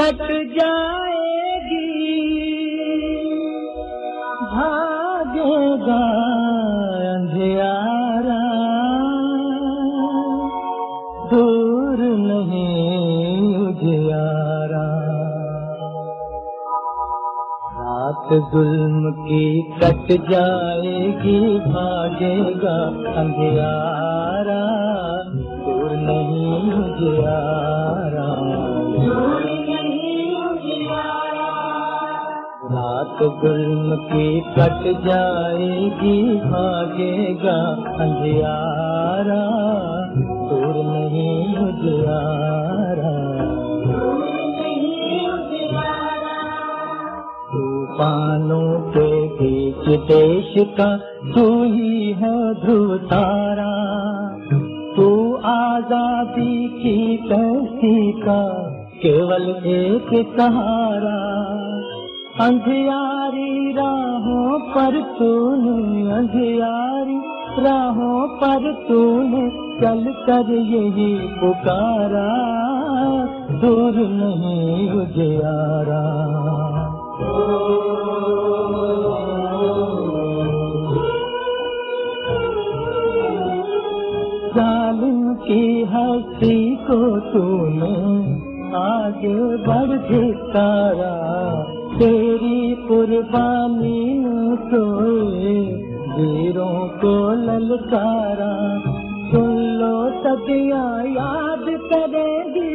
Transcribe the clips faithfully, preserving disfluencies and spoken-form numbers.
Cut जाएगी, भागेगा अंधियारा, दूर नहीं उजियारा। रात जुल्म की कट जाएगी, भागेगा अंधियारा, दूर नहीं उजियारा। रात जुल्म की कट जाएगी, भागेगा अंधियारा, दूर नहीं उजियारा। तूफानों के बीच देश का तू ही है ध्रुव तारा, तू आजादी की कैसी का केवल एक सहारा। अंधियारी राहों पर तूने, अंधियारी राहों पर तूने चल कर यही पुकारा, दूर नहीं उजियारा। जालिम की हस्ती को तूने आगे बढ़ धिक्कारा, तेरी कुर्बानी में सोए वीरों को ललकारा। सुन लो सदियां याद करेगी,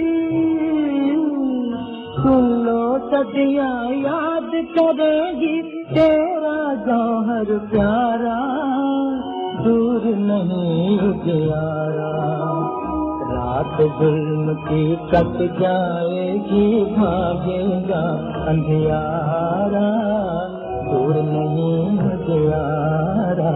सुन लो सदियां याद करेगी, तेरा जौहर प्यारा, दूर नहीं उजियारा। रात जुल्म की कट जाएगी, भागेगा अंधियारा, दूर नहीं उजियारा।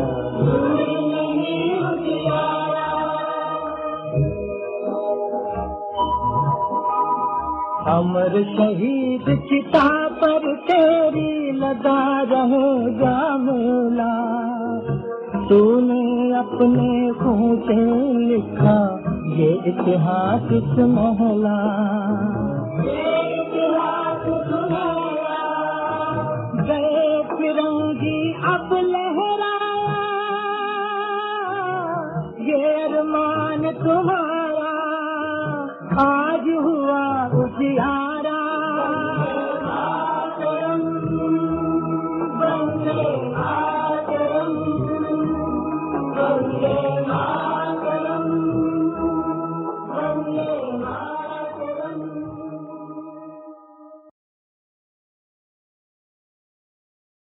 अमर शहीद चिता पर तेरी लगा रहेगा मेला, तूने अपने खून से लिखा ये इतिहास सुनहला। गए फिरंगी अब लहराया, ये अरमान तुम्हारा आज हुआ